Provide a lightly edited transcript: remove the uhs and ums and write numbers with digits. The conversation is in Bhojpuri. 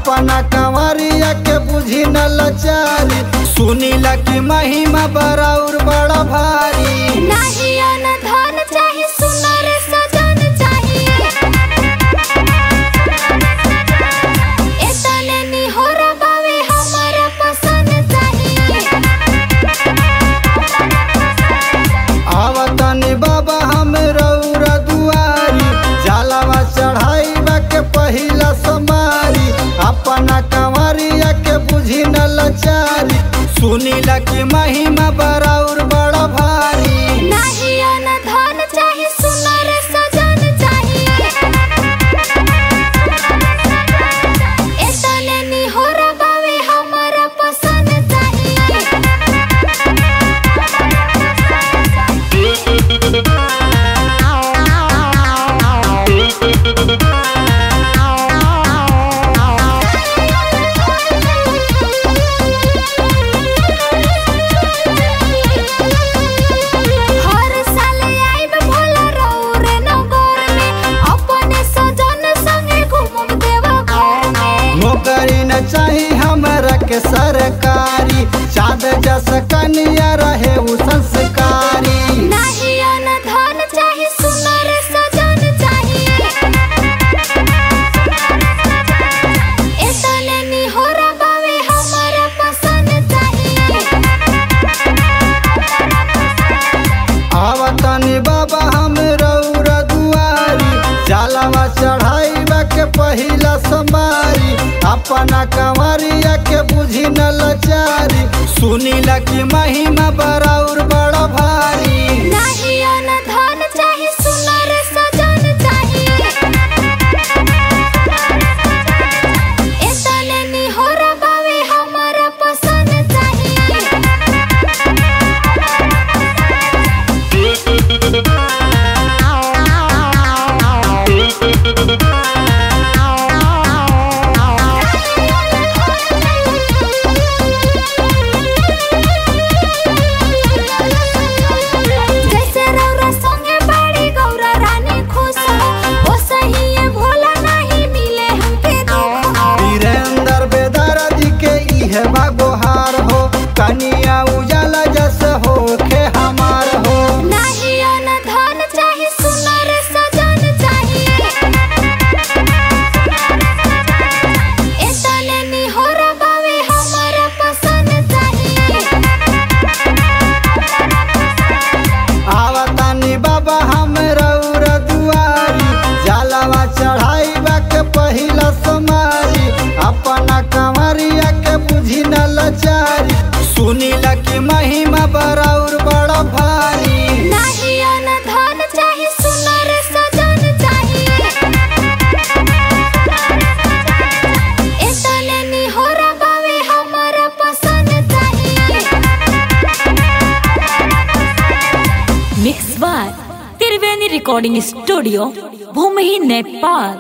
अपना कंवरिया के बुझी न लाचारी। सुनीला की महिमा बराउर बड़ा भारी। नाही न धन चाही सुनर सजन चाही। एतने निहोर बावे हमर पसंद चाही। आवतनी बाबा हम रउरा दुआरी। जलवा चढ़ाईबा के पहिला समारी। अपना कंवरिया के बुझी न लाचारी। सुनीला की महिमा बराउर बड़ा भारी। नाही न धन चाही सुनर सजन चाही। एतने निहोर बावे हमर पसंद चाही। चाही हमरा के सरकारी। चाँद जस कनिया रहे उ संस्कारी। नाही न धन चाही सुनर सजन चाही। एतने निहोर बावे हमर पसंद चाही। आवतनी बाबा हम रउरा दुआरी। जलवा चढ़ाईबा के पहिला समारी। अपना कंवरिया के बुझी न लाचारी। सुनीला की महिमा बराउर बड़ा भारी। नाही न धन चाही सुनर सजन चाही। एतने निहोर बावे हमर पसंद चाही। गोहार हो कनिया उजाला जस हो के हमार हो। नाही न धन चाही सुनर सजन चाही। एतने निहोर बावे हमर पसंद चाही। आवतनी बाबा हम रउरा दुआरी। जलवा चढ़ाईबा के पहिला समारी। अपना कंवरिया के बुझी न लाचारी। सुनीला की महिमा बराउर बड़ा भारी। नाही न धन चाही सुनर सजन चाही। एतने निहोर बावे हमर पसंद चाही। Mix by Triveni recording studio Bhoomi Nepal.